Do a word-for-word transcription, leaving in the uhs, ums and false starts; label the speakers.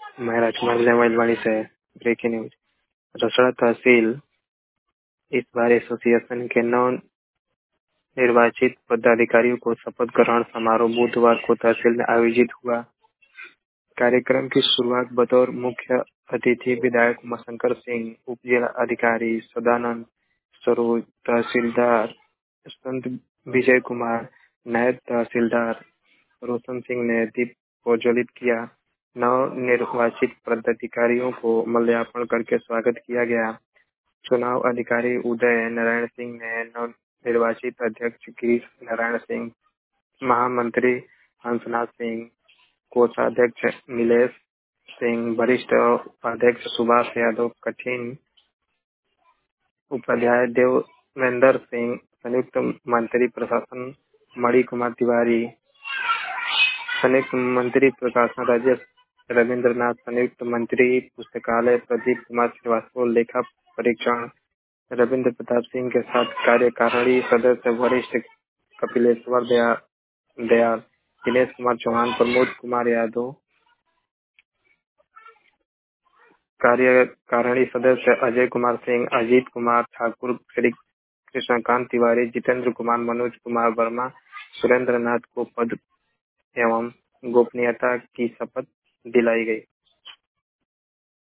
Speaker 1: मैं राजकुमार मैलवानी से breaking news. Rasra तहसील इस बार एसोसिएशन के नव निर्वाचित पदाधिकारियों को शपथ ग्रहण समारोह बुधवार को तहसील में आयोजित हुआ। कार्यक्रम की शुरुआत बतौर मुख्य अतिथि विधायक उमाशंकर सिंह, उप जिला अधिकारी सदानंद सरोज, तहसीलदार संत विजय कुमार, नायब तहसीलदार रोशन सिंह ने दीप प्रज्वलित किया। नव निर्वाचित पदाधिकारियों को माल्यार्पण करके स्वागत किया गया। चुनाव अधिकारी उदय नारायण सिंह ने नव निर्वाचित अध्यक्ष गिरीश नारायण सिंह, महामंत्री हंसनाथ सिंह, कोषाध्यक्ष नीलेश सिंह, वरिष्ठ उपाध्यक्ष सुभाष यादव, कठिन उपाध्याय देवेंद्र सिंह, संयुक्त मंत्री प्रशासन मणि कुमार तिवारी, संयुक्त मंत्री प्रकाशन राजेश रविंद्र नाथ, संयुक्त मंत्री पुस्तकालय प्रदीप कुमार श्रीवास्तव, लेखा परीक्षण रविंद्र प्रताप सिंह के साथ कार्यकारिणी सदस्य वरिष्ठ कपिलेश्वर दया दयाल, दिनेश कुमार चौहान, प्रमोद कुमार यादव, कार्यकारिणी सदस्य अजय कुमार सिंह, अजीत कुमार ठाकुर, श्री कृष्णकांत तिवारी, जितेंद्र कुमार, मनोज कुमार वर्मा, सुरेंद्र नाथ को पद एवं गोपनीयता की शपथ दिलाई गई।